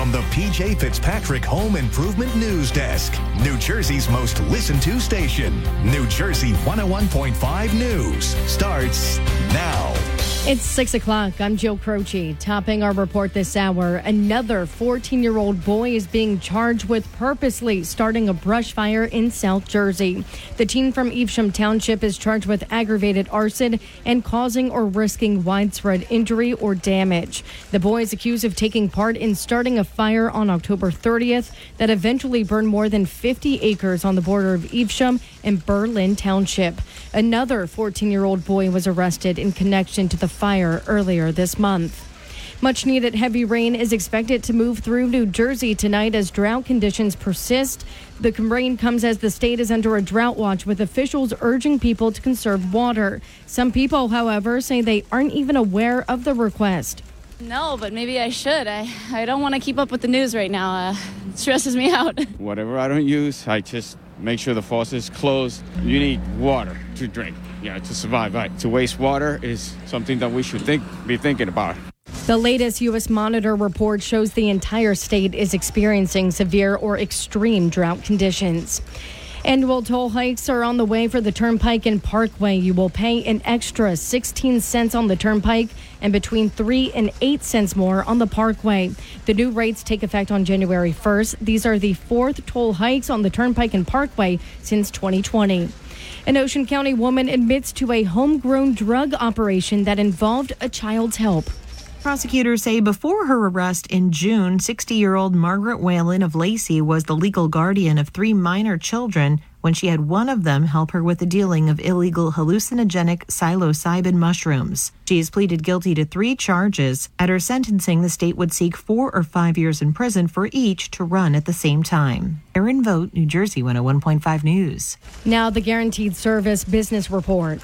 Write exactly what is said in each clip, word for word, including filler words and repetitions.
from the P J Fitzpatrick Home Improvement News Desk, New Jersey's most listened to station. New Jersey one oh one point five News starts now. It's six o'clock. I'm Jill Croce. Topping our report this hour, another fourteen-year-old boy is being charged with purposely starting a brush fire in South Jersey. The teen from Evesham Township is charged with aggravated arson and causing or risking widespread injury or damage. The boy is accused of taking part in starting a fire on October thirtieth that eventually burned more than fifty acres on the border of Evesham and Berlin Township. Another fourteen-year-old boy was arrested in connection to the fire earlier this month. Much needed heavy rain is expected to move through New Jersey tonight as drought conditions persist. The rain comes as the state is under a drought watch, with officials urging people to conserve water. Some people, however, say they aren't even aware of the request. No, but maybe I should. I, I don't want to keep up with the news right now. Uh, it stresses me out. Whatever I don't use, I just make sure the faucet's closed. You need water to drink, you know, to survive. Right? To waste water is something that we should think, be thinking about. The latest U S Monitor report shows the entire state is experiencing severe or extreme drought conditions. Annual toll hikes are on the way for the Turnpike and Parkway. You will pay an extra sixteen cents on the Turnpike and between three and eight cents more on the Parkway. The new rates take effect on January first. These are the fourth toll hikes on the Turnpike and Parkway since twenty twenty. An Ocean County woman admits to a homegrown drug operation that involved a child's help. Prosecutors say before her arrest in June, sixty-year-old Margaret Whalen of Lacey was the legal guardian of three minor children when she had one of them help her with the dealing of illegal hallucinogenic psilocybin mushrooms. She has pleaded guilty to three charges. At her sentencing, the state would seek four or five years in prison for each to run at the same time. Erin Vogt, New Jersey one oh one point five News. Now the Guaranteed Service Business Report.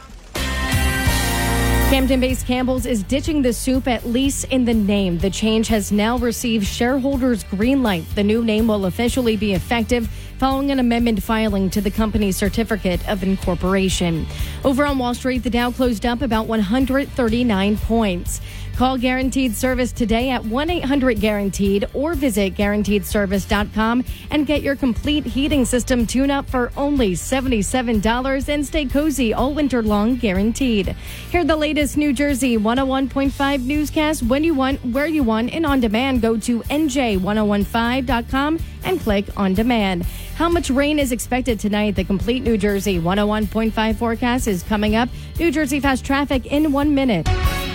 Camden-based Campbell's is ditching the soup, at least in the name. The change has now received shareholders' green light. The new name will officially be effective following an amendment filing to the company's certificate of incorporation. Over on Wall Street, the Dow closed up about one hundred thirty-nine points. Call Guaranteed Service today at one eight hundred guaranteed or visit guaranteed service dot com and get your complete heating system tune-up for only seventy-seven dollars and stay cozy all winter long, guaranteed. Hear the latest New Jersey one oh one point five newscast when you want, where you want, and on demand. Go to N J ten fifteen dot com and click on demand. How much rain is expected tonight? The complete New Jersey one oh one point five forecast is coming up. New Jersey Fast Traffic in one minute.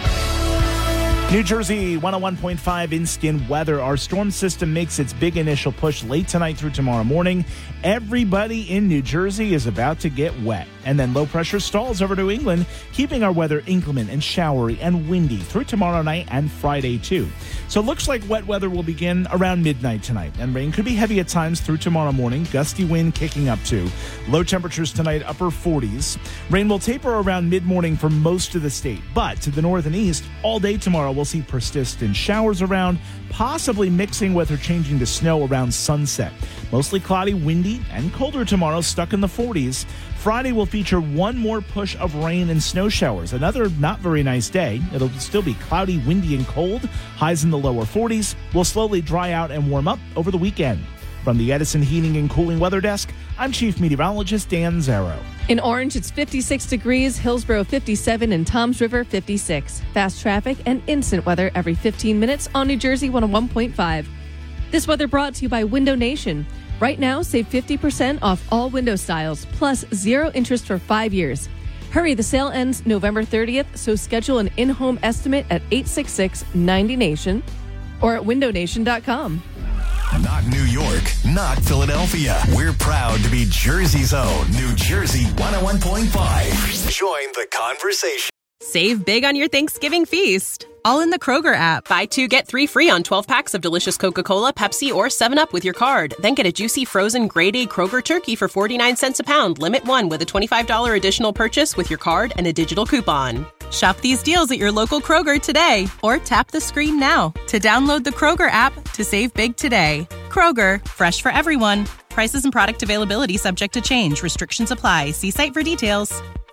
New Jersey one oh one point five instant weather. Our storm system makes its big initial push late tonight through tomorrow morning. Everybody in New Jersey is about to get wet. And then low pressure stalls over New England, keeping our weather inclement and showery and windy through tomorrow night and Friday too. So it looks like wet weather will begin around midnight tonight, and rain could be heavy at times through tomorrow morning. Gusty wind kicking up too. Low temperatures tonight, upper forties. Rain will taper around mid-morning for most of the state, but to the north and east, all day tomorrow we'll see persistent showers around, possibly mixing with or changing to snow around sunset. Mostly cloudy, windy, and colder tomorrow, stuck in the forties. Friday will feature one more push of rain and snow showers. Another not very nice day. It'll still be cloudy, windy, and cold. Highs in the lower forties. Will slowly dry out and warm up over the weekend. From the Edison Heating and Cooling Weather Desk, I'm Chief Meteorologist Dan Zarrow. In Orange, it's fifty-six degrees, Hillsborough fifty-seven, and Toms River fifty-six. Fast traffic and instant weather every fifteen minutes on New Jersey one oh one point five. This weather brought to you by Window Nation. Right now, save fifty percent off all window styles, plus zero interest for five years. Hurry, the sale ends November thirtieth, so schedule an in-home estimate at eight six six, ninety nation or at window nation dot com. Not New York, not Philadelphia. We're proud to be Jersey's own New Jersey one oh one point five. Join the conversation. Save big on your Thanksgiving feast, all in the Kroger app. Buy two, get three free on twelve packs of delicious Coca-Cola, Pepsi, or seven up with your card. Then get a juicy frozen grade A Kroger turkey for forty-nine cents a pound. Limit one with a twenty-five dollars additional purchase with your card and a digital coupon. Shop these deals at your local Kroger today, or tap the screen now to download the Kroger app to save big today. Kroger, fresh for everyone. Prices and product availability subject to change. Restrictions apply. See site for details.